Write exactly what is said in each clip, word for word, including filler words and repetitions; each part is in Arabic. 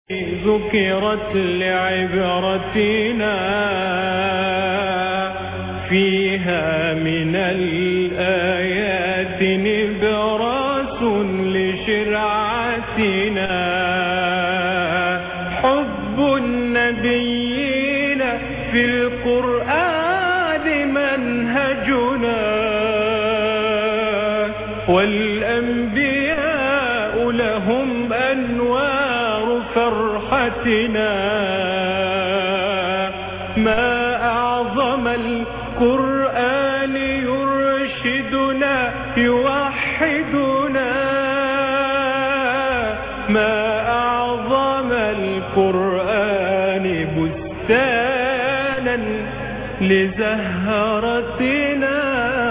ذكرت لعبرتنا فيها من الآيات نبراس لشرعتنا حب النبيين في القرآن منهجنا والأنبياء لهم أنوار فرحتنا ما أعظم القرآن يرشدنا يوحدنا ما أعظم القرآن بستانا لزهرتنا.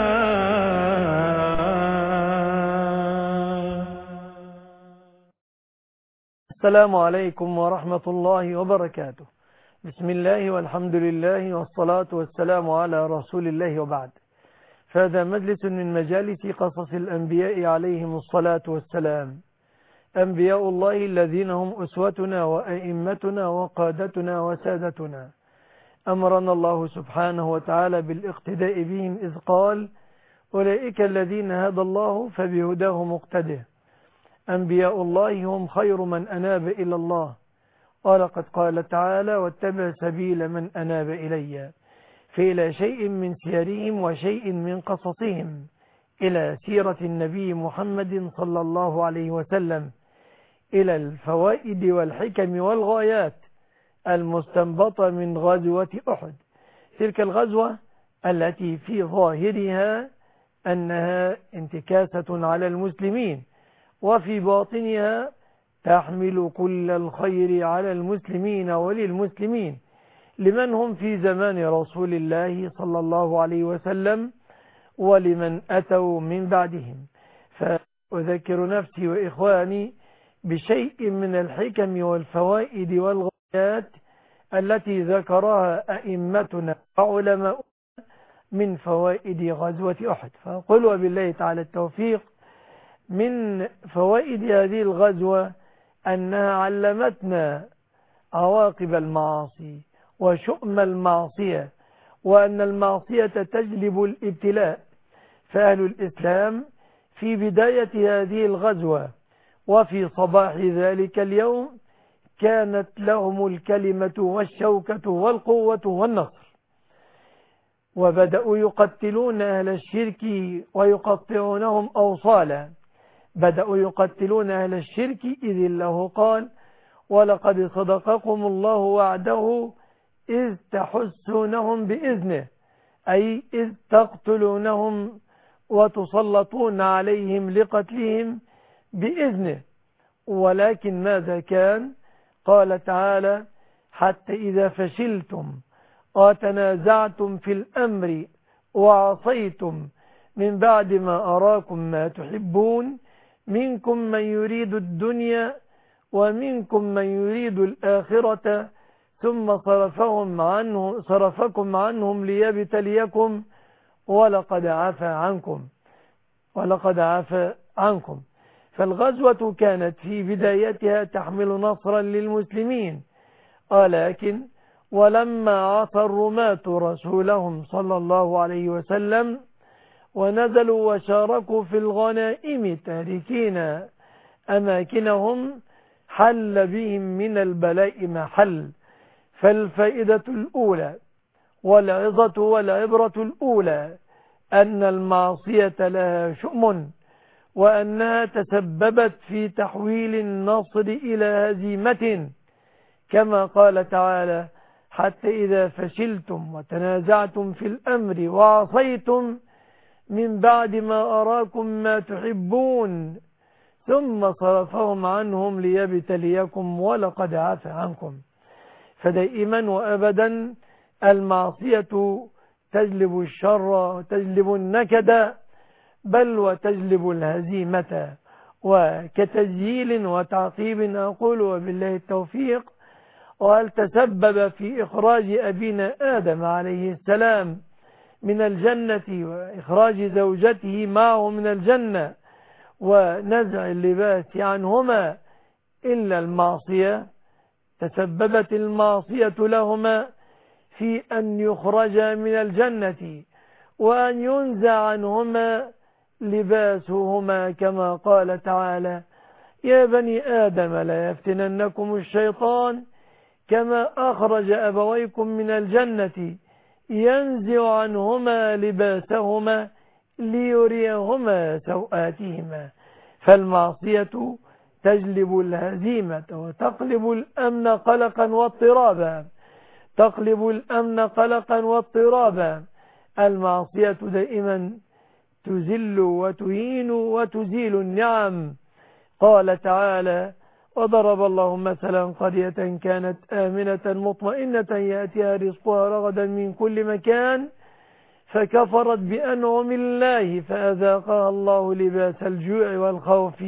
السلام عليكم ورحمة الله وبركاته. بسم الله والحمد لله والصلاة والسلام على رسول الله وبعد. فهذا مجلس من مجالس قصص الأنبياء عليهم الصلاة والسلام، أنبياء الله الذين هم أسوتنا وأئمتنا وقادتنا وسادتنا. أمرنا الله سبحانه وتعالى بالاقتداء بهم إذ قال أولئك الذين هدى الله فبهداه مقتده. أنبياء الله هم خير من أناب إلى الله، ولقد قال تعالى واتبع سبيل من أناب إلي، فإلى شيء من سيرهم وشيء من قصصهم إلى سيرة النبي محمد صلى الله عليه وسلم، إلى الفوائد والحكم والغايات المستنبطة من غزوة أحد، تلك الغزوة التي في ظاهرها أنها انتكاسة على المسلمين وفي باطنها تحمل كل الخير على المسلمين وللمسلمين لمن هم في زمان رسول الله صلى الله عليه وسلم ولمن أتوا من بعدهم. فأذكر نفسي وإخواني بشيء من الحكم والفوائد والغايات التي ذكرها أئمتنا وعلماء من فوائد غزوة أحد. فقل وبالله تعالى التوفيق. من فوائد هذه الغزوة أنها علمتنا عواقب المعاصي وشؤم المعصية، وأن المعصية تجلب الابتلاء. فأهل الإسلام في بداية هذه الغزوة وفي صباح ذلك اليوم كانت لهم الكلمة والشوكة والقوة والنصر، وبدأوا يقتلون أهل الشرك ويقطعونهم أوصالا. بدأوا يقتلون أهل الشرك إذ الله قال ولقد صدقكم الله وعده إذ تحسونهم بإذنه، أي إذ تقتلونهم وتسلطون عليهم لقتلهم بإذنه. ولكن ماذا كان؟ قال تعالى حتى إذا فشلتم وتنازعتم في الأمر وعصيتم من بعد ما أراكم ما تحبون منكم من يريد الدنيا ومنكم من يريد الآخرة ثم صرفهم عنه صرفكم عنهم ليبتليكم ولقد عفى عنكم ولقد عفى عنكم. فالغزوة كانت في بدايتها تحمل نصرا للمسلمين، ولكن ولما عصى الرماة رسولهم صلى الله عليه وسلم ونزلوا وشاركوا في الغنائم تاركين أماكنهم حل بهم من البلاء ما حل. فالفائدة الأولى والعظة والعبرة الأولى أن المعصية لها شؤم، وأنها تسببت في تحويل النصر إلى هزيمة، كما قال تعالى حتى إذا فشلتم وتنازعتم في الأمر وعصيتم من بعد ما أراكم ما تحبون ثم صرفهم عنهم ليبتليكم ولقد عفى عنكم. فدائما وأبدا المعصية تجلب الشر وتجلب النكد بل وتجلب الهزيمة. وكتسجيل وتعقيب أقول وبالله التوفيق. وهل تسبب في إخراج أبينا آدم عليه السلام من الجنة وإخراج زوجته معه من الجنة ونزع اللباس عنهما إلا المعصية؟ تسببت المعصية لهما في أن يخرجا من الجنة وأن ينزع عنهما لباسهما، كما قال تعالى: يا بني آدم لا يفتننكم الشيطان كما أخرج أبويكم من الجنة ينزع عنهما لباسهما ليريهما سوآتهما. فالمعصية تجلب الهزيمة وتقلب الأمن قلقا واضطرابا تقلب الأمن قلقا واضطرابا. المعصية دائما تذل وتهين وتزيل النعم. قال تعالى: وضرب الله مثلا قرية كانت آمنة مطمئنة يأتيها رزقها رغدا من كل مكان فكفرت بأنعم الله فأذاقها الله لباس الجوع والخوف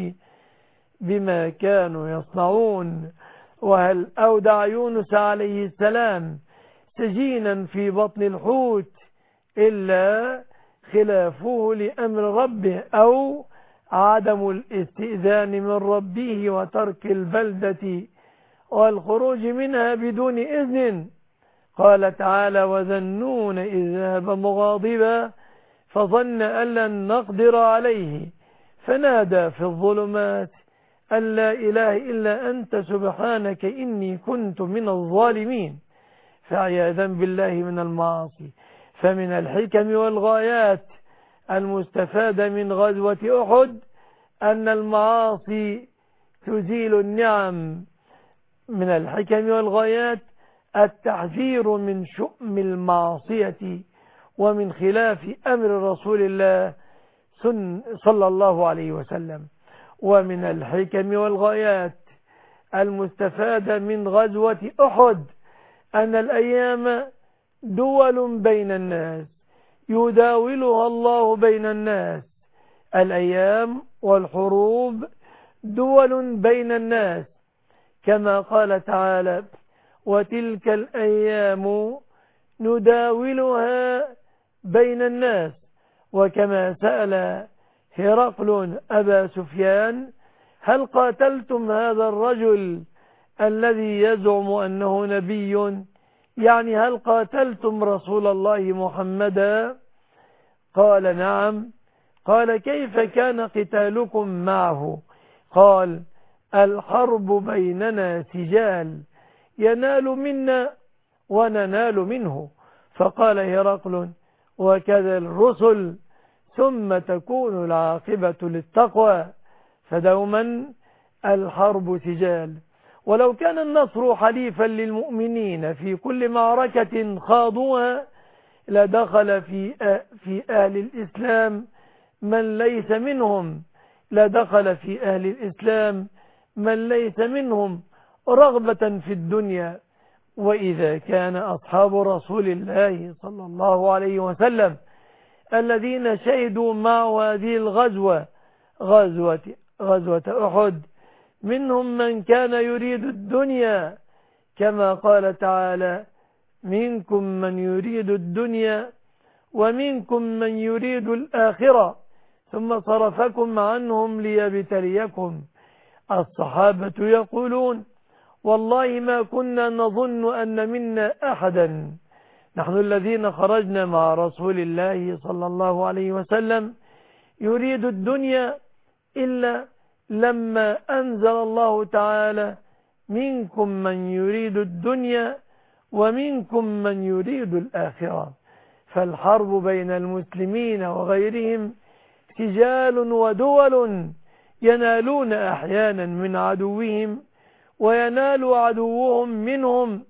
بما كانوا يصنعون. وهل أودع يونس عليه السلام سجينا في بطن الحوت إلا خلافه لأمر ربه أو عدم الاستئذان من ربه وترك البلدة والخروج منها بدون إذن. قال تعالى: وذنون إذ ذهب مغاضبا فظن أن لن نقدر عليه فنادى في الظلمات أن لا إله إلا أنت سبحانك إني كنت من الظالمين. فعياذا بالله من المعاصي. فمن الحكم والغايات المستفادة من غزوة أحد أن المعاصي تزيل النعم. من الحكم والغايات التحذير من شؤم المعصية ومن خلاف أمر رسول الله صلى الله عليه وسلم. ومن الحكم والغايات المستفادة من غزوة أحد أن الأيام دول بين الناس يداولها الله بين الناس. الأيام والحروب دول بين الناس، كما قال تعالى: وتلك الأيام نداولها بين الناس. وكما سأل هرقل أبا سفيان: هل قاتلتم هذا الرجل الذي يزعم أنه نبي؟ يعني هل قاتلتم رسول الله محمدا؟ قال: نعم. قال: كيف كان قتالكم معه؟ قال: الحرب بيننا سجال ينال منا وننال منه. فقال هرقل: وكذا الرسل ثم تكون العاقبة للتقوى. فدوما الحرب سجال. ولو كان النصر حليفا للمؤمنين في كل معركة خاضوها لدخل في في أهل الإسلام من ليس منهم لدخل في أهل الإسلام من ليس منهم رغبة في الدنيا. وإذا كان أصحاب رسول الله صلى الله عليه وسلم الذين شهدوا معه هذه الغزوة غزوة غزوة أحد منهم من كان يريد الدنيا، كما قال تعالى: منكم من يريد الدنيا ومنكم من يريد الآخرة ثم صرفكم عنهم ليبتليكم. الصحابة يقولون: والله ما كنا نظن أن منا أحدا، نحن الذين خرجنا مع رسول الله صلى الله عليه وسلم يريد الدنيا إلا لما أنزل الله تعالى: منكم من يريد الدنيا ومنكم من يريد الآخرة. فالحرب بين المسلمين وغيرهم سجال ودول ينالون أحيانا من عدوهم وينال عدوهم منهم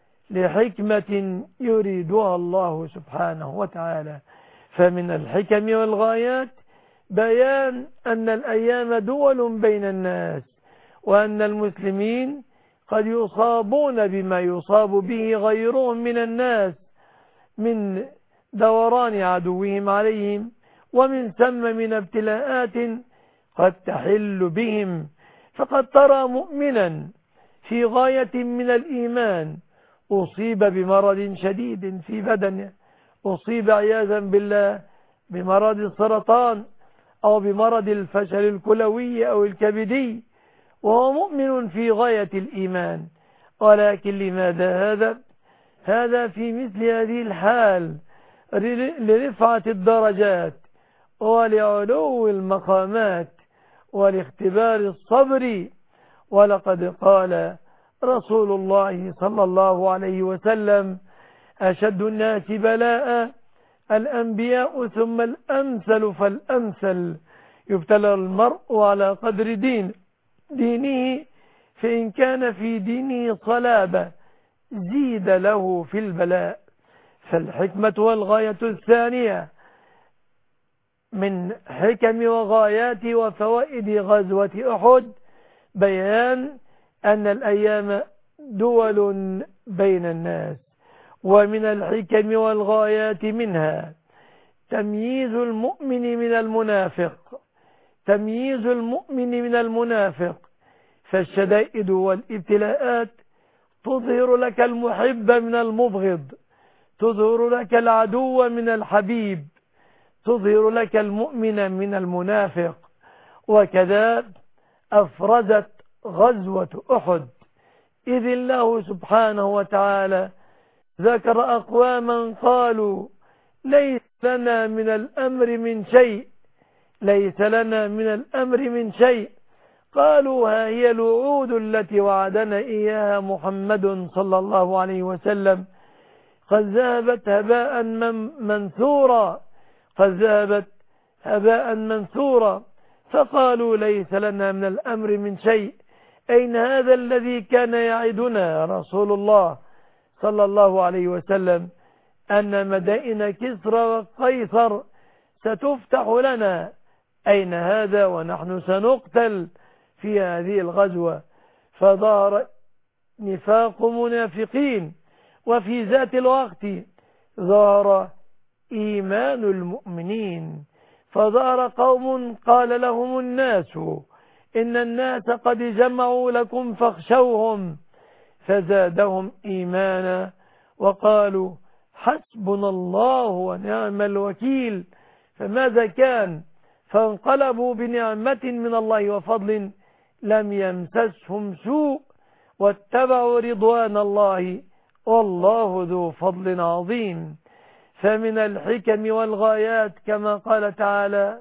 لحكمة يريدها الله سبحانه وتعالى. فمن الحكم والغايات بيان أن الأيام دول بين الناس، وأن المسلمين قد يصابون بما يصاب به غيرهم من الناس من دوران عدوهم عليهم، ومن ثم من ابتلاءات قد تحل بهم. فقد ترى مؤمنا في غاية من الإيمان أصيب بمرض شديد في بدنه، أصيب عياذا بالله بمرض السرطان أو بمرض الفشل الكلوي أو الكبدي، وهو مؤمن في غاية الإيمان، ولكن لماذا هذا؟ هذا في مثل هذه الحال لرفعة الدرجات ولعلو المقامات ولاختبار الصبر. ولقد قال رسول الله صلى الله عليه وسلم: أشد الناس بلاء الأنبياء ثم الأمثل فالأمثل، يبتلى المرء على قدر دين دينه، فإن كان في دينه صلابة زيد له في البلاء. فالحكمة والغاية الثانية من حكم وغايات وفوائد غزوة أحد بيان أن الأيام دول بين الناس. ومن الحكم والغايات منها تمييز المؤمن من المنافق تمييز المؤمن من المنافق فالشدائد والابتلاءات تظهر لك المحب من المبغض، تظهر لك العدو من الحبيب، تظهر لك المؤمن من المنافق. وكذا أفرزت غزوة أحد، إذ الله سبحانه وتعالى ذكر أقواما قالوا: ليس لنا من الأمر من شيء ليس لنا من الأمر من شيء قالوا: ها هي الوعود التي وعدنا إياها محمد صلى الله عليه وسلم قد ذهبت هباء منثورا قد ذهبت هباء منثورا فقالوا: ليس لنا من الأمر من شيء. أين هذا الذي كان يعدنا رسول الله صلى الله عليه وسلم أن مدائن كسرى وقيصر ستفتح لنا؟ أين هذا ونحن سنقتل في هذه الغزوة؟ فظهر نفاق منافقين، وفي ذات الوقت ظهر إيمان المؤمنين. فظهر قوم قال لهم الناس إن الناس قد جمعوا لكم فاخشوهم، فزادهم إيمانا وقالوا: حسبنا الله ونعم الوكيل. فماذا كان؟ فانقلبوا بنعمة من الله وفضل لم يمسسهم سوء واتبعوا رضوان الله والله ذو فضل عظيم. فمن الحكم والغايات كما قال تعالى: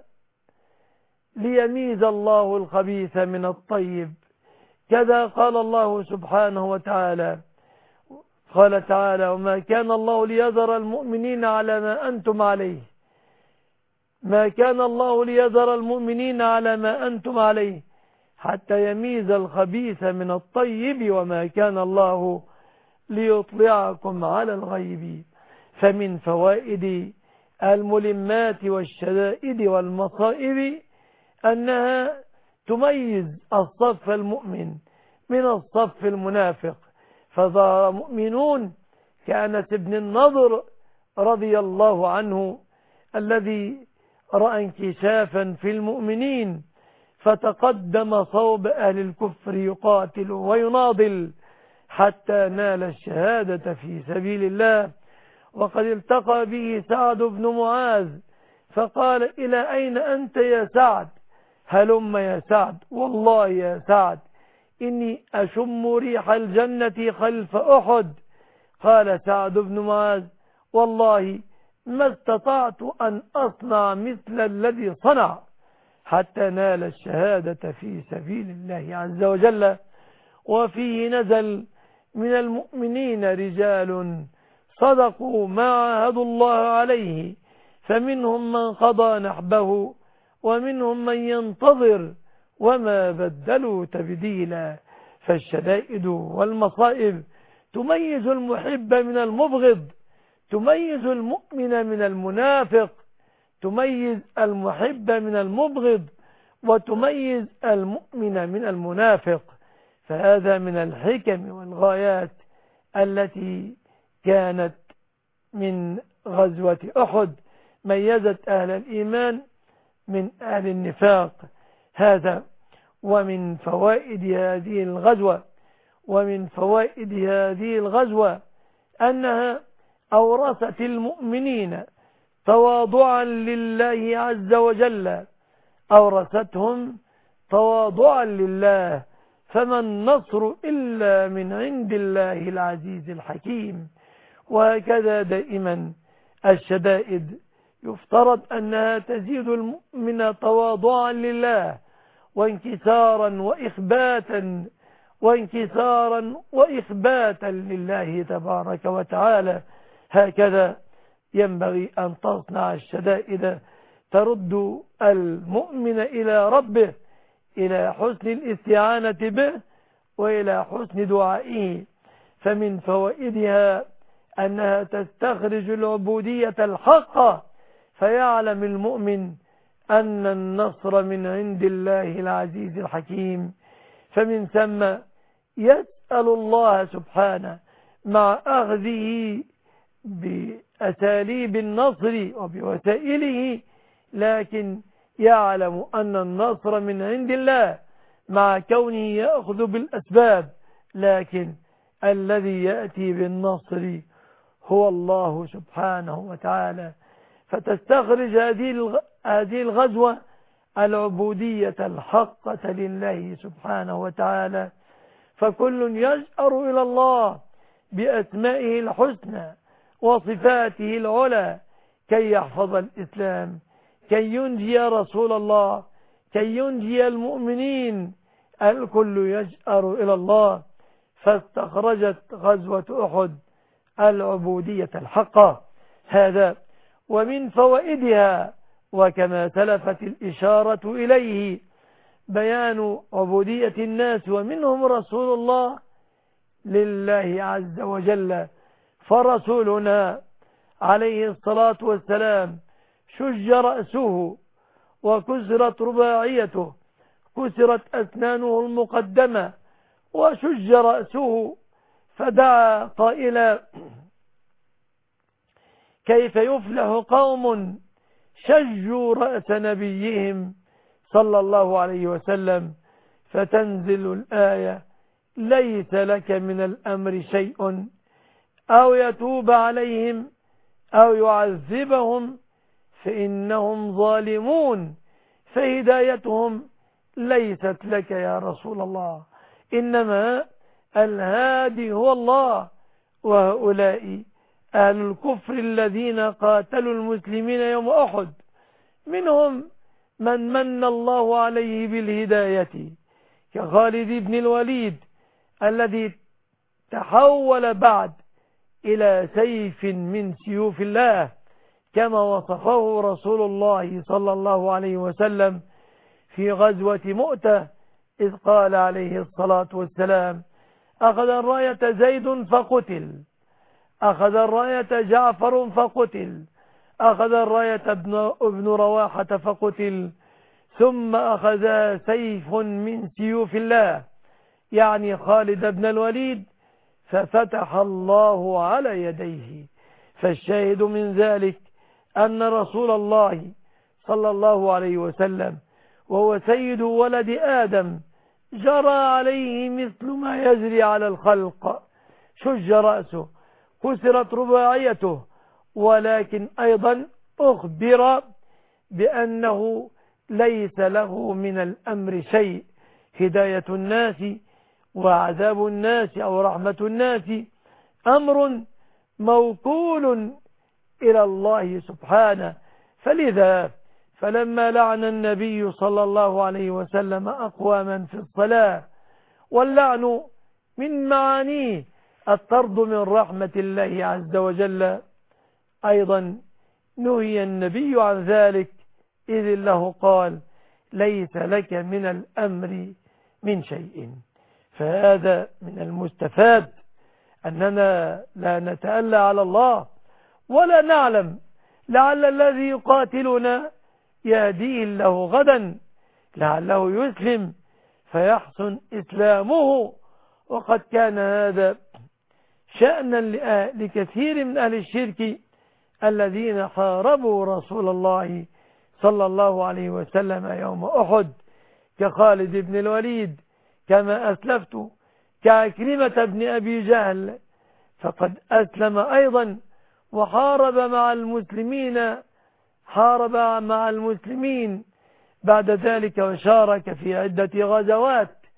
ليميز الله الخبيث من الطيب. كذا قال الله سبحانه وتعالى قال تعالى: وما كان الله ليذر المؤمنين على ما أنتم عليه ما كان الله ليذر المؤمنين على ما أنتم عليه حتى يميز الخبيث من الطيب وما كان الله ليطلعكم على الغيب. فمن فوائد الملمات والشدائد والمصائب أنها تميز الصف المؤمن من الصف المنافق. فظهر مؤمنون كأنس بن النضر رضي الله عنه الذي رأى انكشافا في المؤمنين فتقدم صوب أهل الكفر يقاتل ويناضل حتى نال الشهادة في سبيل الله. وقد التقى به سعد بن معاذ فقال: إلى أين أنت يا سعد؟ هلم يا سعد. والله يا سعد إني أشم ريح الجنة خلف أحد. قال سعد بن معاذ: والله ما استطعت أن أصنع مثل الذي صنع حتى نال الشهادة في سبيل الله عز وجل. وفيه نزل: من المؤمنين رجال صدقوا ما عاهدوا الله عليه فمنهم من قضى نحبه ومنهم من ينتظر وما بدلوا تبديلا. فالشدائد والمصائب تميز المحب من المبغض، تميز المؤمن من المنافق، تميز المحب من المبغض وتميز المؤمن من المنافق. فهذا من الحكم والغايات التي كانت من غزوة أحد، ميزت أهل الإيمان من أهل النفاق. هذا ومن فوائد هذه الغزوة ومن فوائد هذه الغزوة أنها أورثت المؤمنين تواضعا لله عز وجل، أورثتهم تواضعا لله، فما النصر إلا من عند الله العزيز الحكيم. وهكذا دائما الشدائد يفترض أنها تزيد المؤمن تواضعا لله وانكسارا وإخباتا وانكسارا وإخباتا لله تبارك وتعالى. هكذا ينبغي أن تصنع الشدائد ترد المؤمن إلى ربه، إلى حسن الاستعانة به وإلى حسن دعائه. فمن فوائدها أنها تستخرج العبودية الحقة، فيعلم المؤمن أن النصر من عند الله العزيز الحكيم. فمن ثم يسأل الله سبحانه مع أخذه بأساليب النصر وبوسائله، لكن يعلم أن النصر من عند الله مع كونه يأخذ بالأسباب، لكن الذي يأتي بالنصر هو الله سبحانه وتعالى. فتستخرج هذه الغزوة العبودية الحقة لله سبحانه وتعالى. فكل يجأر إلى الله بأسمائه الحسنى وصفاته العلى كي يحفظ الإسلام، كي ينجي رسول الله، كي ينجي المؤمنين. الكل يجأر إلى الله. فاستخرجت غزوة أحد العبودية الحقة. هذا ومن فوائدها، وكما سلفت الإشارة إليه، بيان عبودية الناس ومنهم رسول الله لله عز وجل. فرسولنا عليه الصلاة والسلام شج رأسه وكسرت رباعيته، كسرت أسنانه المقدمة وشج رأسه، فدعا قائلا: كيف يفلح قوم شجوا رأس نبيهم صلى الله عليه وسلم. فتنزل الآية: ليس لك من الأمر شيء أو يتوب عليهم أو يعذبهم فإنهم ظالمون، فهدايتهم ليست لك يا رسول الله، إنما الهادي هو الله. وهؤلاء أهل الكفر الذين قاتلوا المسلمين يوم أحد، منهم من من الله عليه بالهداية كخالد بن الوليد الذي تحول بعد إلى سيف من سيوف الله، كما وصفه رسول الله صلى الله عليه وسلم في غزوة مؤتة، إذ قال عليه الصلاة والسلام: أخذ الراية زيد فقتل، أخذ الراية جعفر فقتل، أخذ الراية ابن, ابن رواحة فقتل، ثم أخذ سيف من سيوف الله، يعني خالد بن الوليد، ففتح الله على يديه. فالشاهد من ذلك أن رسول الله صلى الله عليه وسلم وهو سيد ولد آدم جرى عليه مثل ما يجري على الخلق، شج رأسه، كسرت رباعيته، ولكن أيضا أخبر بأنه ليس له من الأمر شيء. هداية الناس وعذاب الناس أو رحمة الناس أمر موكول إلى الله سبحانه. فلذا فلما لعن النبي صلى الله عليه وسلم أقواما في الصلاة، واللعن من معانيه الطرد من رحمة الله عز وجل، أيضا نهي النبي عن ذلك، إذ له قال: ليس لك من الأمر من شيء. فهذا من المستفاد أننا لا نتألى على الله ولا نعلم، لعل الذي يقاتلنا يهديه الله غدا، لعله يسلم فيحسن إسلامه. وقد كان هذا شأنا لكثير من أهل الشرك الذين حاربوا رسول الله صلى الله عليه وسلم يوم أحد، كخالد بن الوليد كما أسلفت، كعكرمة بن أبي جهل، فقد أسلم أيضا وحارب مع المسلمين، حارب مع المسلمين بعد ذلك، وشارك في عدة غزوات،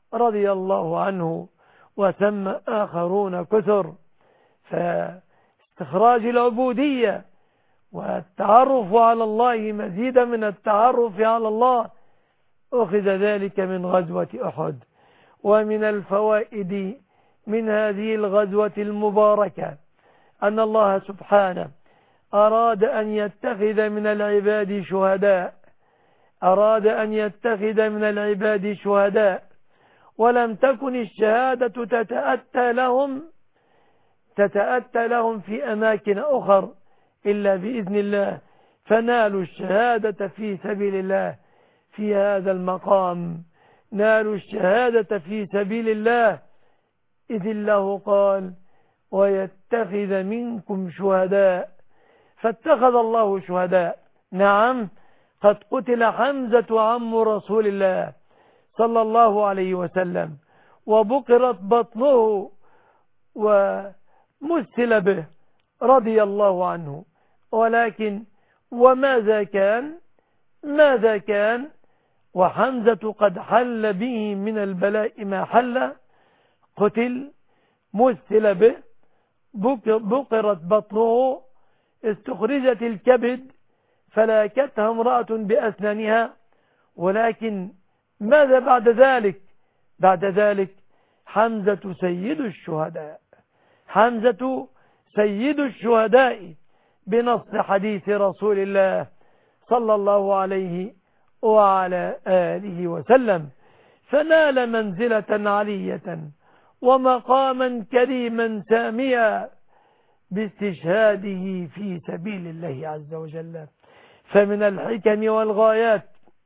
رضي الله عنه وثم آخرون كثر. فاستخراج العبودية والتعرف على الله مزيدا من التعرف على الله أخذ ذلك من غزوة أحد. ومن الفوائد من هذه الغزوة المباركة أن الله سبحانه أراد أن يتخذ من العباد شهداء أراد أن يتخذ من العباد شهداء ولم تكن الشهادة تتأتى لهم تتأتى لهم في أماكن أخر إلا بإذن الله، فنالوا الشهادة في سبيل الله في هذا المقام، نالوا الشهادة في سبيل الله، إذ الله قال ويتخذ منكم شهداء، فاتخذ الله شهداء. نعم، قد قتل حمزة عم رسول الله صلى الله عليه وسلم وبقرت بطنه ومثل به رضي الله عنه، ولكن وماذا كان ماذا كان وحمزة قد حل به من البلاء ما حل، قتل مثل به، بقرت بطنه، استخرجت الكبد فلاكتها امرأة بأسنانها. ولكن ماذا بعد ذلك بعد ذلك حمزة سيد الشهداء حمزة سيد الشهداء بنص حديث رسول الله صلى الله عليه وعلى آله وسلم، فنال منزلة علية ومقاما كريما ساميا باستشهاده في سبيل الله عز وجل. فمن الحكم والغايات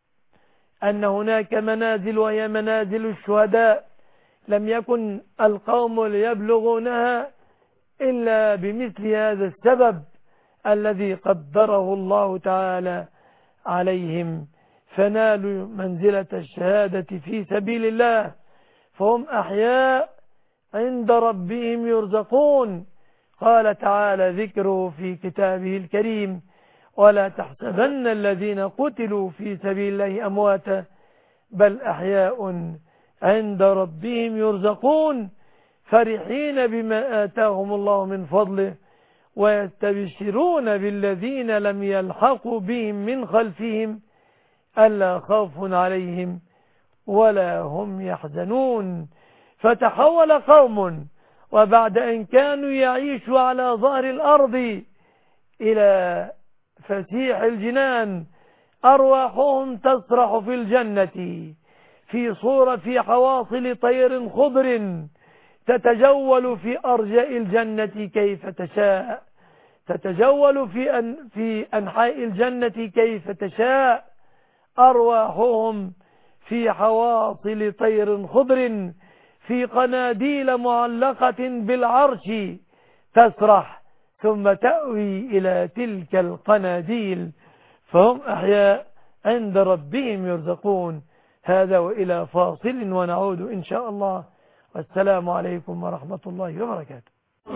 أن هناك منازل وهي منازل الشهداء لم يكن القوم ليبلغونها إلا بمثل هذا السبب الذي قدره الله تعالى عليهم، فنالوا منزلة الشهادة في سبيل الله، فهم أحياء عند ربهم يرزقون. قال تعالى ذكره في كتابه الكريم ولا تحسبن الذين قتلوا في سبيل الله أمواتا بل أحياء عند ربهم يرزقون فرحين بما آتاهم الله من فضله ويستبشرون بالذين لم يلحقوا بهم من خلفهم ألا خوف عليهم ولا هم يحزنون. فتحول قوم وبعد أن كانوا يعيشوا على ظهر الأرض إلى فسيح الجنان أرواحهم تسرح في الجنة في صورة في حواصل طير خضر تتجول في أرجاء الجنة كيف تشاء تتجول في أن في أنحاء الجنة كيف تشاء أرواحهم في حواصل طير خضر في قناديل معلقة بالعرش تسرح ثم تأوي إلى تلك القناديل فهم أحياء عند ربهم يرزقون. هذا وإلى فاصل ونعود إن شاء الله، والسلام عليكم ورحمة الله وبركاته.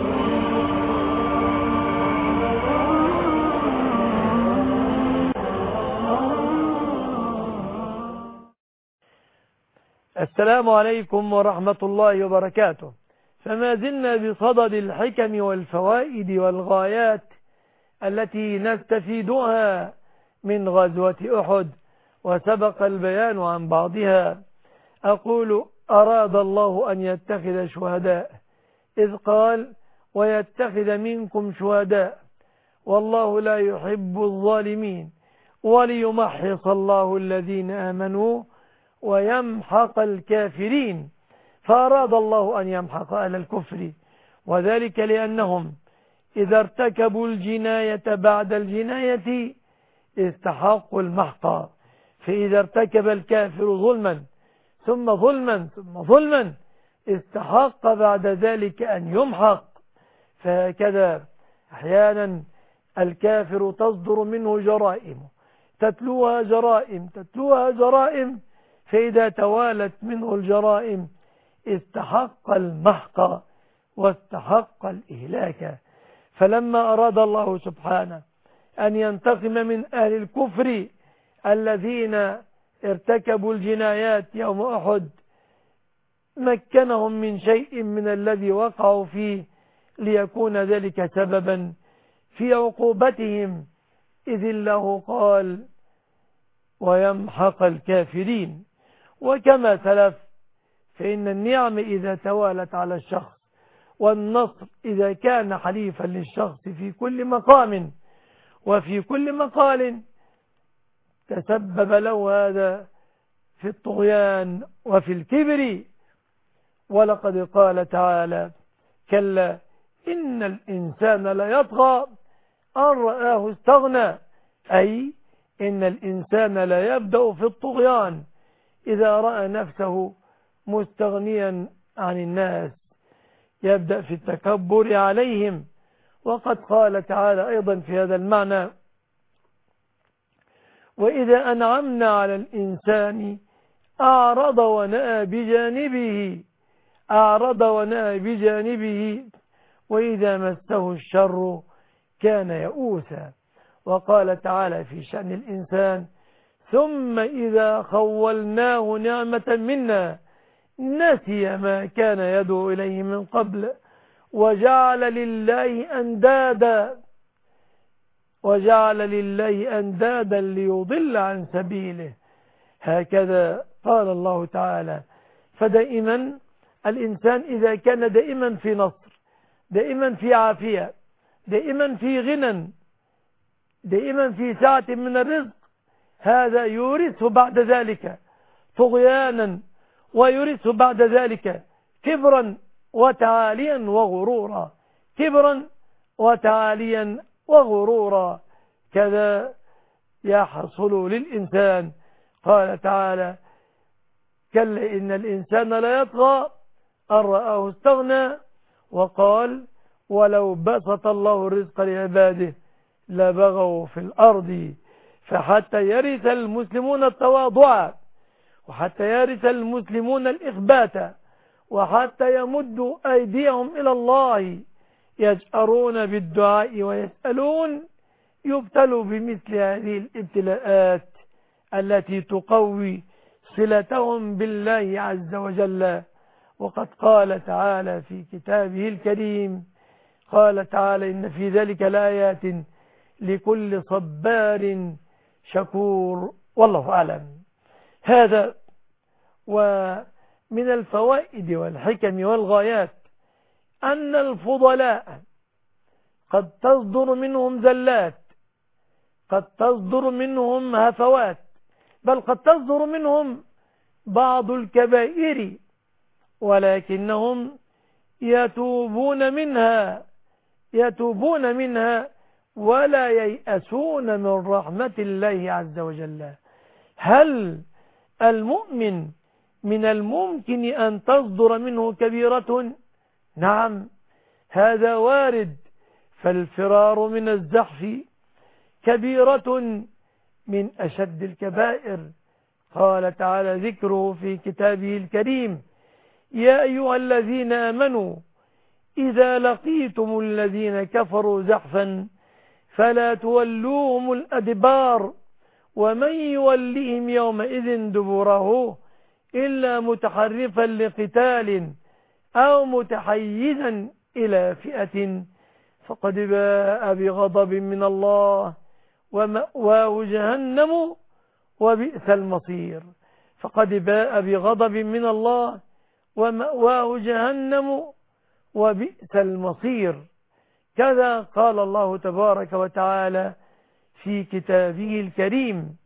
السلام عليكم ورحمة الله وبركاته. فما زلنا بصدد الحكم والفوائد والغايات التي نستفيدها من غزوة أحد، وسبق البيان عن بعضها. أقول أراد الله أن يتخذ شهداء إذ قال ويتخذ منكم شهداء والله لا يحب الظالمين وليمحص الله الذين آمنوا ويمحق الكافرين. فأراد الله أن يمحق أهل الكفر، وذلك لأنهم إذا ارتكبوا الجناية بعد الجناية استحقوا المحق، فإذا ارتكب الكافر ظلما ثم ظلما ثم ظلما استحق بعد ذلك أن يمحق. فهكذا أحيانا الكافر تصدر منه جرائم تتلوها جرائم تتلوها جرائم فإذا توالت منه الجرائم استحق المحق واستحق الإهلاك. فلما أراد الله سبحانه أن ينتقم من أهل الكفر الذين ارتكبوا الجنايات يوم أحد مكنهم من شيء من الذي وقعوا فيه ليكون ذلك سببا في عقوبتهم، إذ الله قال ويمحق الكافرين. وكما سلف فإن النعم إذا توالت على الشخص والنصر إذا كان حليفا للشخص في كل مقام وفي كل مقال تسبب له هذا في الطغيان وفي الكبر. ولقد قال تعالى كلا إن الإنسان ليطغى أن رآه استغنى، أي إن الإنسان لا يبدأ في الطغيان إذا رأى نفسه مستغنيا عن الناس، يبدأ في التكبر عليهم. وقد قال تعالى أيضا في هذا المعنى وإذا أنعمنا على الإنسان أعرض ونأى بجانبه أعرض ونأى بجانبه وإذا مسه الشر كان يئوسا. وقال تعالى في شأن الإنسان ثم إذا خولناه نعمة منا نسي ما كان يدعو إليه من قبل وجعل لله أندادا وجعل لله أندادا ليضل عن سبيله. هكذا قال الله تعالى. فدائما الإنسان إذا كان دائما في نصر، دائما في عافية، دائما في غنى، دائما في سعة من الرزق، هذا يورثه بعد ذلك طغيانا ويورثه بعد ذلك كبرا وتعاليا وغرورا، كبرا وتعاليا وغرورا. كذا يحصل للإنسان. قال تعالى كلا إن الإنسان لا يطغى أن رآه استغنى. وقال ولو بسط الله الرزق لعباده لبغوا في الأرض. فحتى يرث المسلمون التواضع، وحتى يرث المسلمون الإخبات، وحتى يمدوا أيديهم إلى الله يجأرون بالدعاء ويسألون، يبتلوا بمثل هذه الابتلاءات التي تقوي صلتهم بالله عز وجل. وقد قال تعالى في كتابه الكريم قال تعالى إن في ذلك لآيات لكل صبار شكور. والله أعلم. هذا ومن الفوائد والحكم والغايات أن الفضلاء قد تصدر منهم زلات، قد تصدر منهم هفوات، بل قد تصدر منهم بعض الكبائر، ولكنهم يتوبون منها يتوبون منها ولا ييأسون من رحمة الله عز وجل. هل المؤمن من الممكن أن تصدر منه كبيرة؟ نعم، هذا وارد. فالفرار من الزحف كبيرة من أشد الكبائر. قال تعالى ذكره في كتابه الكريم يا أيها الذين آمنوا إذا لقيتم الذين كفروا زحفا فلا تولوهم الأدبار ومن يولهم يومئذ دبره إلا متحرفا لقتال أو متحيزا إلى فئة فقد باء بغضب من الله ومأواه جهنم وبئس المصير. فقد باء بغضب من الله ومأواه جهنم وبئس المصير. كذا قال الله تبارك وتعالى في كتابه الكريم.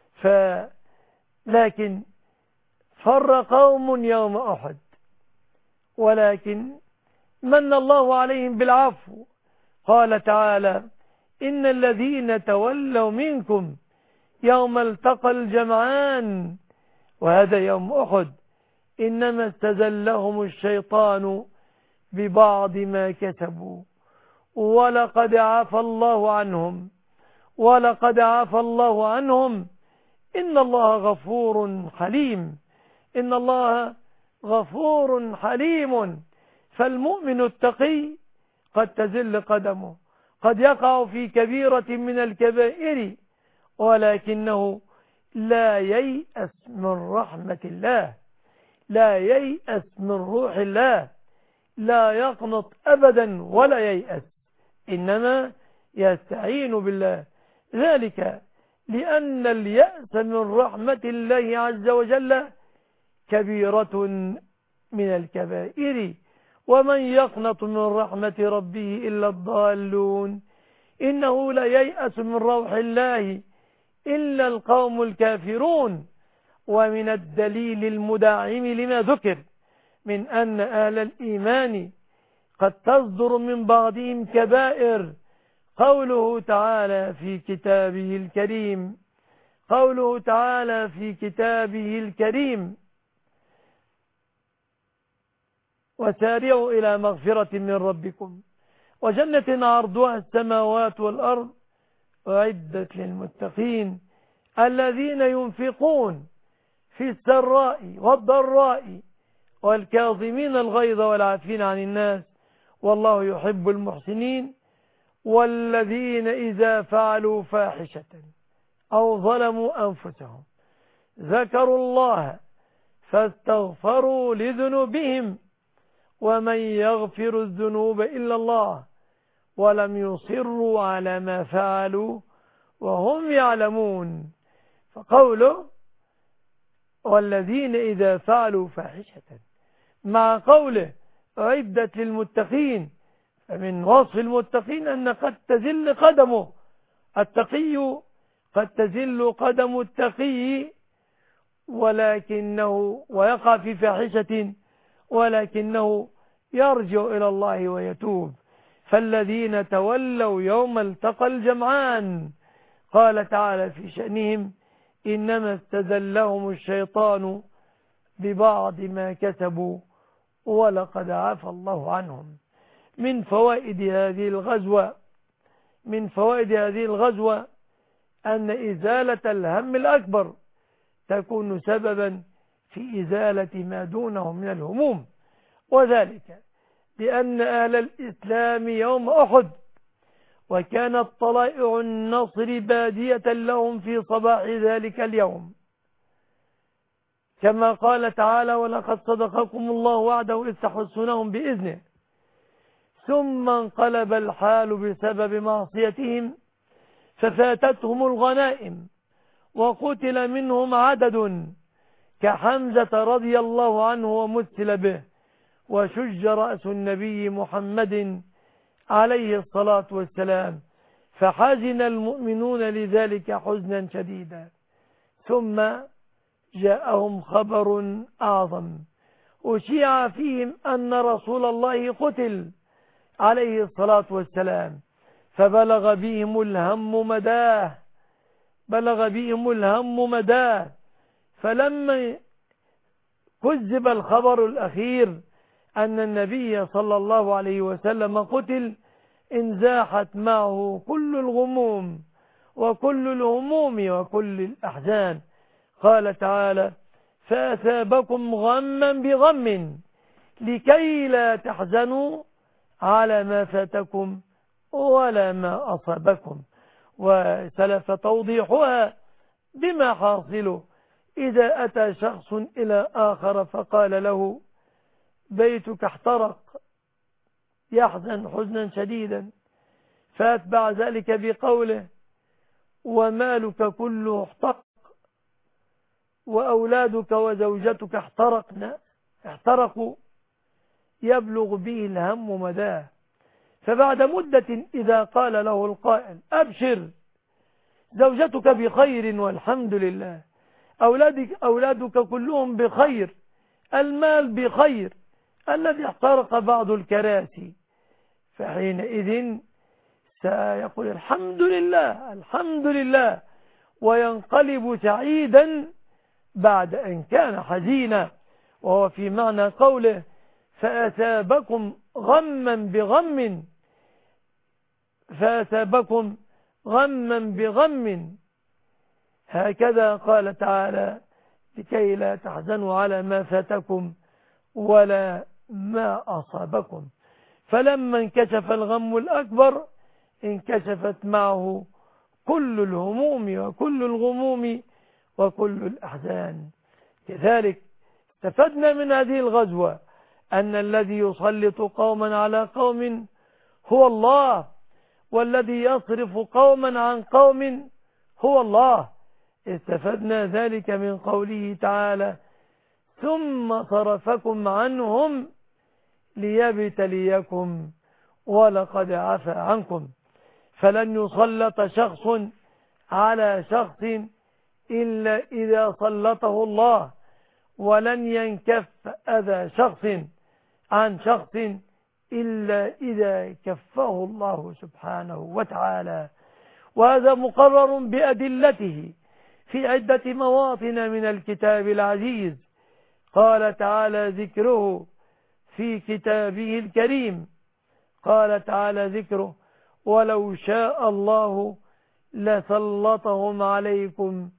فلكن فر قوم يوم أحد ولكن من الله عليهم بالعفو. قال تعالى إن الذين تولوا منكم يوم التقى الجمعان وهذا يوم أحد إنما استزلهم الشيطان ببعض ما كسبوا ولقد عفى الله عنهم ولقد عفى الله عنهم إن الله غفور حليم. إن الله غفور حليم. فالمؤمن التقي قد تزل قدمه، قد يقع في كبيرة من الكبائر، ولكنه لا ييأس من رحمة الله، لا ييأس من روح الله، لا يقنط أبدا ولا ييأس، إنما يستعين بالله. ذلك لأن اليأس من رحمة الله عز وجل كبيرة من الكبائر، ومن يقنط من رحمة ربه إلا الضالون. إنه لا ييأس من روح الله إلا القوم الكافرون. ومن الدليل المدعم لما ذكر من أن أهل الإيمان قد تصدر من بعضهم كبائر قوله تعالى في كتابه الكريم قوله تعالى في كتابه الكريم وسارعوا إلى مغفرة من ربكم وجنة عرضها السماوات والأرض أعدت للمتقين الذين ينفقون في السراء والضراء والكاظمين الغيظ والعافين عن الناس والله يحب المحسنين. والذين إذا فعلوا فاحشة أو ظلموا أنفسهم ذكروا الله فاستغفروا لذنوبهم ومن يغفر الذنوب إلا الله ولم يصروا على ما فعلوا وهم يعلمون. فقوله والذين إذا فعلوا فاحشة مع قوله أعدت للمتقين، فمن وصف المتقين أن قد تزل قدمه التقي قد تزل قدم التقي ولكنه ويقع في فاحشة ولكنه يرجع إلى الله ويتوب. فالذين تولوا يوم التقى الجمعان قال تعالى في شأنهم إنما استزلهم الشيطان ببعض ما كسبوا ولقد عفى الله عنهم. من فوائد هذه الغزوة من فوائد هذه الغزوة أن إزالة الهم الأكبر تكون سببا في إزالة ما دونه من الهموم، وذلك بأن أهل الإسلام يوم أحد وكانت طلائع النصر بادية لهم في صباح ذلك اليوم كما قال تعالى ولقد صدقكم الله وعده إذ تحسونهم بإذنه ثم انقلب الحال بسبب معصيتهم ففاتتهم الغنائم وقتل منهم عدد كحمزة رضي الله عنه ومثل به وشج رأس النبي محمد عليه الصلاة والسلام فحزن المؤمنون لذلك حزنا شديدا. ثم جاءهم خبر أعظم أشيع فيهم أن رسول الله قتل عليه الصلاة والسلام فبلغ بهم الهم مداه بلغ بهم الهم مداه فلما كذب الخبر الأخير أن النبي صلى الله عليه وسلم قتل انزاحت معه كل الغموم وكل الهموم وكل الأحزان. قال تعالى فأثابكم غما بغم لكي لا تحزنوا على ما فاتكم ولا ما أصابكم. وسلف توضيحها بما حاصله إذا أتى شخص إلى آخر فقال له بيتك احترق يحزن حزنا شديدا فأتبع ذلك بقوله ومالك كله احترق وأولادك وزوجتك احترقنا احترقوا يبلغ به الهم مداه. فبعد مدة إذا قال له القائل أبشر زوجتك بخير والحمد لله أولادك, أولادك كلهم بخير المال بخير الذي احترق بعض الكراسي فحينئذ سيقول الحمد لله الحمد لله وينقلب سعيدا بعد أن كان حزينا. وهو في معنى قوله فأثابكم غما بغم فأثابكم غما بغم هكذا قال تعالى لكي لا تحزنوا على ما فاتكم ولا ما أصابكم. فلما انكشف الغم الأكبر انكشفت معه كل الهموم وكل الغموم وكل الأحزان. كذلك استفدنا من هذه الغزوة أن الذي يسلط قوما على قوم هو الله، والذي يصرف قوما عن قوم هو الله. استفدنا ذلك من قوله تعالى: ثم صرفكم عنهم ليبتليكم ولقد عفا عنكم. فلن يسلط شخص على شخص إلا إذا سلطه الله، ولن ينكف أذى شخص عن شخص إلا إذا كفه الله سبحانه وتعالى. وهذا مقرر بأدلته في عدة مواطن من الكتاب العزيز. قال تعالى ذكره في كتابه الكريم، قال تعالى ذكره: ولو شاء الله لسلطهم عليكم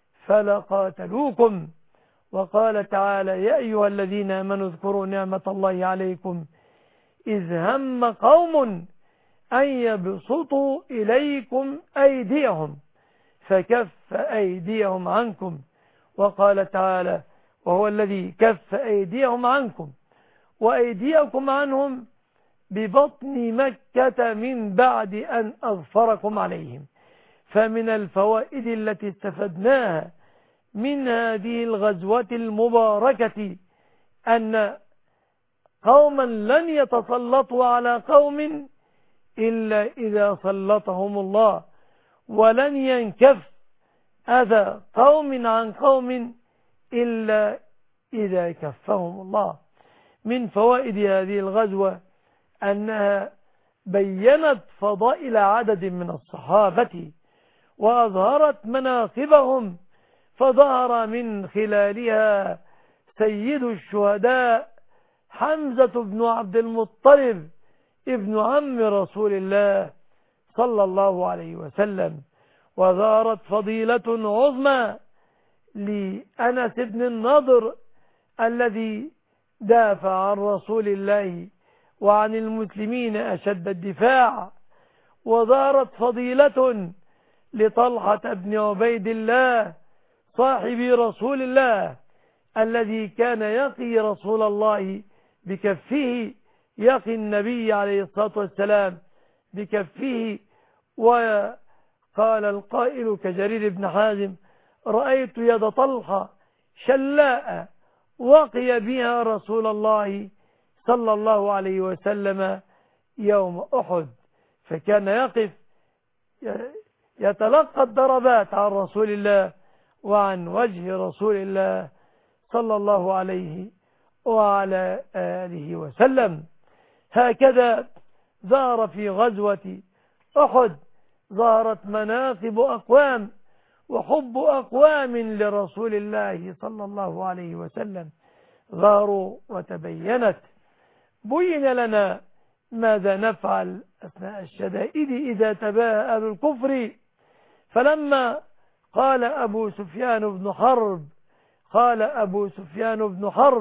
فلقاتلوكم. وقال تعالى: يا أيها الذين آمنوا اذكروا نعمة الله عليكم إذ هم قوم أن يبسطوا إليكم أيديهم فكف أيديهم عنكم. وقال تعالى: وهو الذي كف أيديهم عنكم وأيديكم عنهم ببطن مكة من بعد أن أظفركم عليهم. فمن الفوائد التي استفدناها من هذه الغزوة المباركة أن قوما لن يتسلطوا على قوم إلا إذا سلطهم الله، ولن ينكف أذى قوم عن قوم إلا إذا كفهم الله. من فوائد هذه الغزوة أنها بيّنت فضائل عدد من الصحابة وأظهرت مناقبهم، فظهر من خلالها سيد الشهداء حمزة بن عبد المطلب ابن عم رسول الله صلى الله عليه وسلم. وظهرت فضيلة عظمى لأنس بن النضر الذي دافع عن رسول الله وعن المسلمين أشد الدفاع. وظهرت فضيلة لطلحة بن عبيد الله صاحب رسول الله الذي كان يقي رسول الله بكفه، يقي النبي عليه الصلاة والسلام بكفه. وقال القائل كجرير بن حازم: رأيت يد طلحة شلاء وقي بها رسول الله صلى الله عليه وسلم يوم أحد. فكان يقف يتلقى الضربات عن رسول الله وعن وجه رسول الله صلى الله عليه وعلى آله وسلم. هكذا ظهر في غزوة أحد ظهرت مناقب أقوام وحب أقوام لرسول الله صلى الله عليه وسلم، ظهروا وتبينت. بين لنا ماذا نفعل أثناء الشدائد إذا تباهى أهل الكفر. فلما قال أبو سفيان بن حرب قال أبو سفيان بن حرب: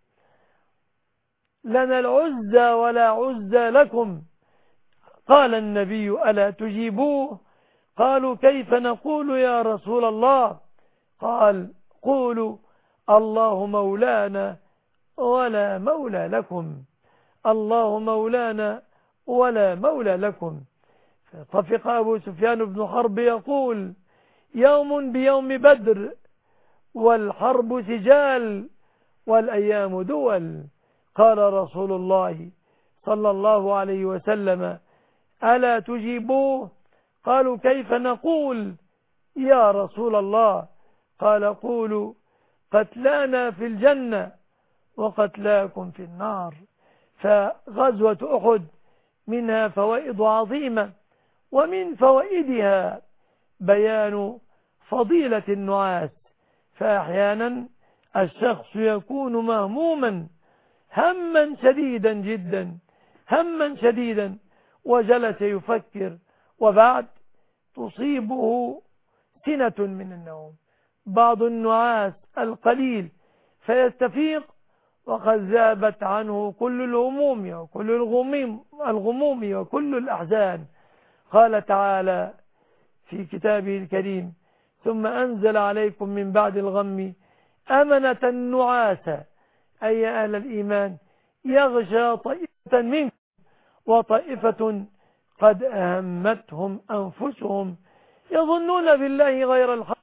لنا العزى ولا عزى لكم. قال النبي: ألا تجيبوه؟ قالوا: كيف نقول يا رسول الله؟ قال: قولوا: الله مولانا ولا مولى لكم، الله مولانا ولا مولى لكم. فطفق أبو سفيان بن حرب يقول: يوم بيوم بدر والحرب سجال والأيام دول. قال رسول الله صلى الله عليه وسلم: ألا تجيبوه؟ قالوا: كيف نقول يا رسول الله؟ قال: قولوا: قتلانا في الجنة وقتلاكم في النار. فغزوة أحد منها فوائد عظيمة، ومن فوائدها بيان فضيلة النعاس. فأحيانا الشخص يكون مهموما هما شديدا جدا هما شديدا وجلس يفكر، وبعد تصيبه سنة من النوم، بعض النعاس القليل، فيستفيق وقد ذهبت عنه كل الهموم وكل الغموم الغموم وكل الأحزان. قال تعالى في كتابه الكريم: ثم أنزل عليكم من بعد الغم أمنة النعاس أي أهل الإيمان يغشى طائفة منكم وطائفة قد أهمتهم أنفسهم يظنون بالله غير الحق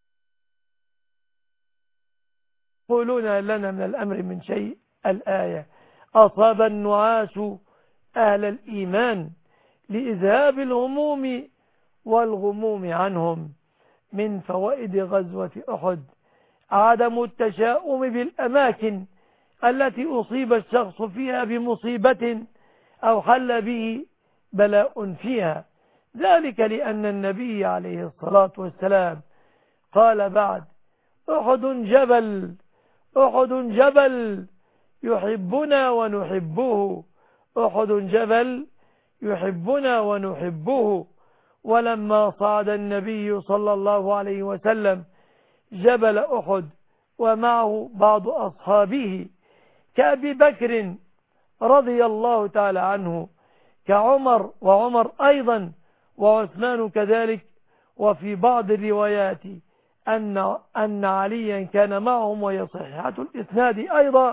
يقولون لنا من الأمر من شيء. الآية أصاب النعاس أهل الإيمان لإذهاب الهموم والغموم عنهم. من فوائد غزوة أحد عدم التشاؤم بالأماكن التي أصيب الشخص فيها بمصيبة أو حل به بلاء فيها، ذلك لأن النبي عليه الصلاة والسلام قال بعد: أحد جبل أحد جبل يحبنا ونحبه أحد جبل يحبنا ونحبه. ولما صعد النبي صلى الله عليه وسلم جبل أحد ومعه بعض أصحابه كأبي بكر رضي الله تعالى عنه، كعمر وعمر أيضا وعثمان كذلك، وفي بعض الروايات أن أن عليا كان معهم، وهي صحيحة الإسناد أيضا،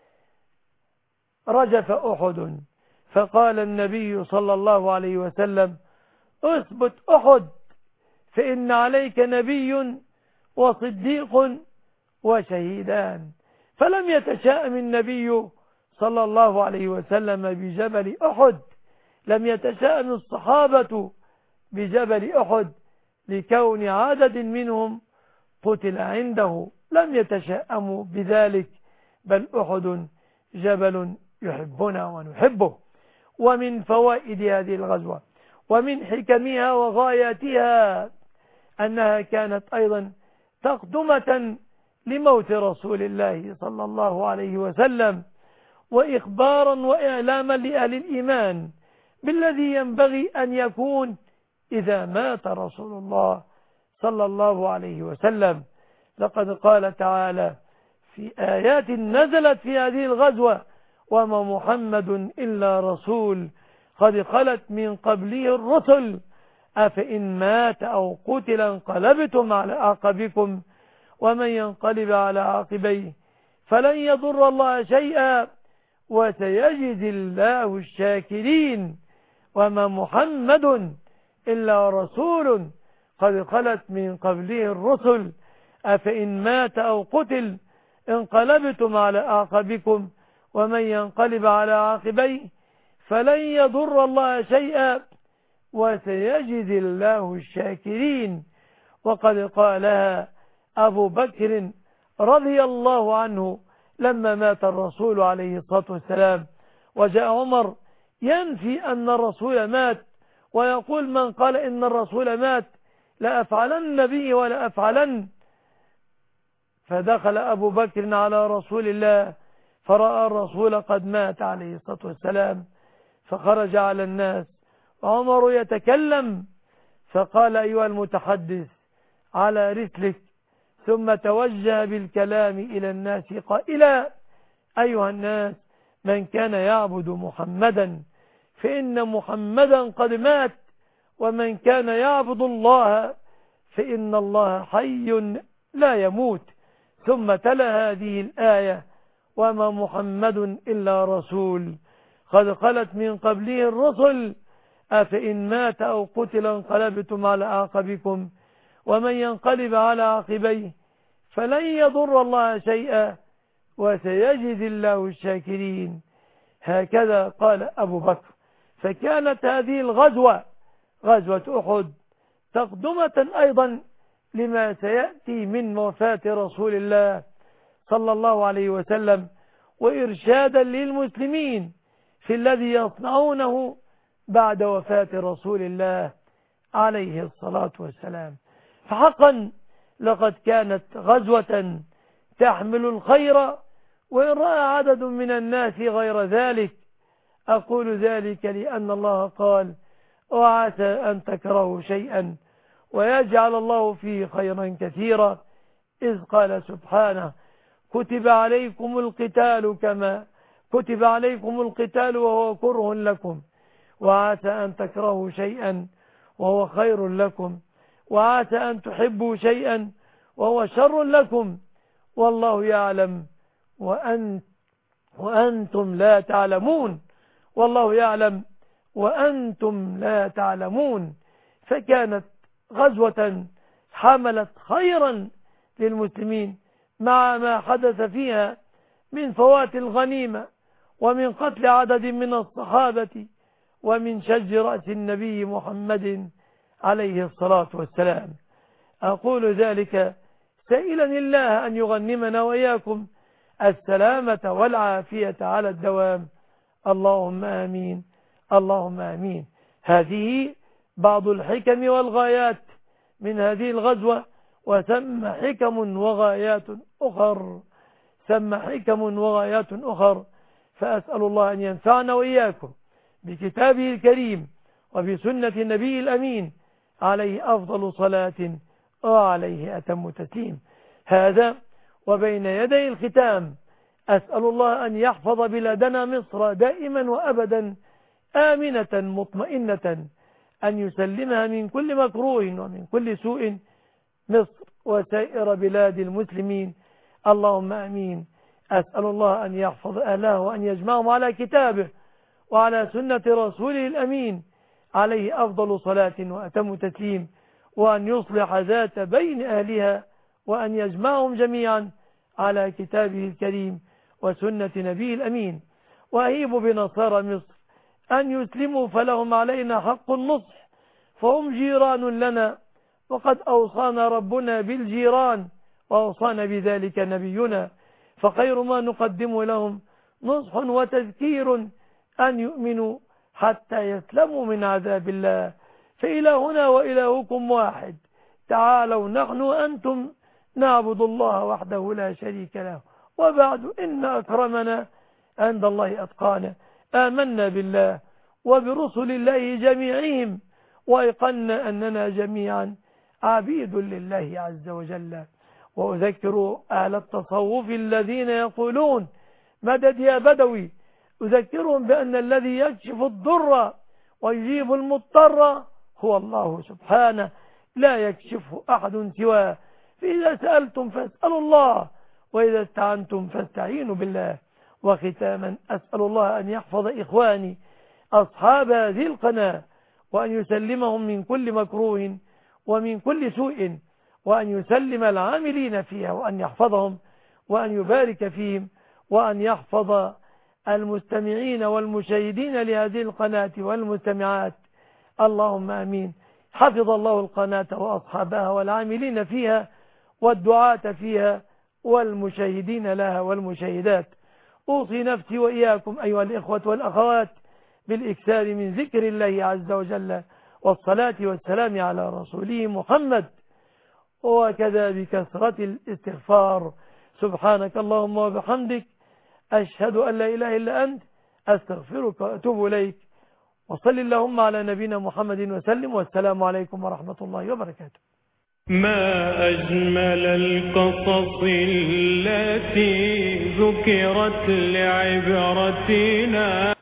رجف أحد. فقال النبي صلى الله عليه وسلم: اثبت أحد فإن عليك نبي وصديق وشهيدان. فلم يتشاءم النبي صلى الله عليه وسلم بجبل أحد، لم يتشاءم الصحابة بجبل أحد لكون عدد منهم قتل عنده، لم يتشاءموا بذلك، بل أحد جبل يحبنا ونحبه. ومن فوائد هذه الغزوة ومن حكمها وغاياتها أنها كانت أيضا تقدمة لموت رسول الله صلى الله عليه وسلم، وإخبارا وإعلاما لأهل الإيمان بالذي ينبغي أن يكون إذا مات رسول الله صلى الله عليه وسلم. لقد قال تعالى في آيات نزلت في هذه الغزوة: وما محمد إلا رسول قد خلت من قبله الرسل أفإن مات أو قتل انقلبتم على أعقابكم ومن ينقلب على عاقبيه فلن يضر الله شيئا وسيجزي الله الشاكرين. وما محمد إلا رسول قد خلت من قبله الرسل أفإن مات أو قتل انقلبتم على أعقابكم ومن ينقلب على عاقبيه فلن يضر الله شيئا وسيجزي الله الشاكرين. وقد قالها أبو بكر رضي الله عنه لما مات الرسول عليه الصلاة والسلام، وجاء عمر ينفي أن الرسول مات ويقول: من قال إن الرسول مات لأفعلن به ولا أفعلن. فدخل أبو بكر على رسول الله فرأى الرسول قد مات عليه الصلاة والسلام، فخرج على الناس وعمر يتكلم، فقال: أيها المتحدث على رسلك، ثم توجه بالكلام إلى الناس قائلا: أيها الناس، من كان يعبد محمدا فإن محمدا قد مات، ومن كان يعبد الله فإن الله حي لا يموت. ثم تلا هذه الآية: وما محمد إلا رسول قد خلت من قبله الرسل أفإن مات أو قتل انقلبتم على أعقابكم ومن ينقلب على عقبيه فلن يضر الله شيئا وسيجزي الله الشاكرين. هكذا قال أبو بكر. فكانت هذه الغزوة غزوة أحد تقدمة أيضا لما سيأتي من وفاة رسول الله صلى الله عليه وسلم، وإرشادا للمسلمين في الذي يصنعونه بعد وفاة رسول الله عليه الصلاة والسلام. فحقا لقد كانت غزوة تحمل الخير، وإن رأى عدد من الناس غير ذلك. أقول ذلك لأن الله قال: وعسى أن تكرهوا شيئا ويجعل الله فيه خيرا كثيرا، إذ قال سبحانه: كتب عليكم القتال كما كتب عليكم القتال وهو كره لكم، وعسى أن تكرهوا شيئا وهو خير لكم، وعسى أن تحبوا شيئا وهو شر لكم، والله يعلم وأنت وأنتم لا تعلمون والله يعلم وأنتم لا تعلمون. فكانت غزوة حملت خيرا للمسلمين مع ما حدث فيها من فوات الغنيمة ومن قتل عدد من الصحابة ومن شج رأس النبي محمد عليه الصلاة والسلام. أقول ذلك سائلا الله أن يغنمنا وإياكم السلامة والعافية على الدوام، اللهم آمين اللهم آمين. هذه بعض الحكم والغايات من هذه الغزوة، وثم حكم وغايات أخر ثم حكم وغايات أخر فأسأل الله أن ينفعنا وإياكم بكتابه الكريم وبسنة النبي الأمين عليه أفضل صلاة وعليه أتم تسليم. هذا وبين يدي الختام أسأل الله أن يحفظ بلادنا مصر دائما وأبدا آمنة مطمئنة، أن يسلمها من كل مكروه ومن كل سوء مصر وسائر بلاد المسلمين، اللهم أمين. أسأل الله أن يحفظ أهله وأن يجمعهم على كتابه وعلى سنة رسوله الأمين عليه أفضل صلاة وأتم تسليم، وأن يصلح ذات بين أهلها وأن يجمعهم جميعا على كتابه الكريم وسنة نبيه الأمين. وأهيب بنصارى مصر أن يسلموا فلهم علينا حق النصح، فهم جيران لنا وقد أوصانا ربنا بالجيران وأوصانا بذلك نبينا، فخير ما نقدم لهم نصح وتذكير أن يؤمنوا حتى يسلموا من عذاب الله. فإلهنا وإلهكم واحد، تعالوا نحن وأنتم نعبد الله وحده لا شريك له. وبعد، إن أكرمنا عند الله أتقانا. آمنا بالله وبرسل الله جميعهم، وأيقنا أننا جميعا عبيد لله عز وجل. وأذكر أهل التصوف الذين يقولون مدد يا بدوي، أذكرهم بأن الذي يكشف الضر ويجيب المضطر هو الله سبحانه، لا يكشفه أحد سواه. فإذا سألتم فاسألوا الله، وإذا استعنتم فاستعينوا بالله. وختاما أسأل الله أن يحفظ إخواني أصحاب هذه القناة، وأن يسلمهم من كل مكروه ومن كل سوء، وأن يسلم العاملين فيها، وأن يحفظهم وأن يبارك فيهم، وأن يحفظ المستمعين والمشاهدين لهذه القناة والمستمعات، اللهم آمين. حفظ الله القناة وأصحابها والعاملين فيها والدعاة فيها والمشاهدين لها والمشاهدات. أوصي نفسي وإياكم أيها الإخوة والأخوات بالإكثار من ذكر الله عز وجل والصلاة والسلام على رسوله محمد، وكذا بكثرة الاستغفار. سبحانك اللهم وبحمدك، أشهد أن لا إله إلا أنت، أستغفرك وأتوب إليك. وصل اللهم على نبينا محمد وسلم، والسلام عليكم ورحمة الله وبركاته. ما أجمل القصص التي ذكرت لعبرتنا.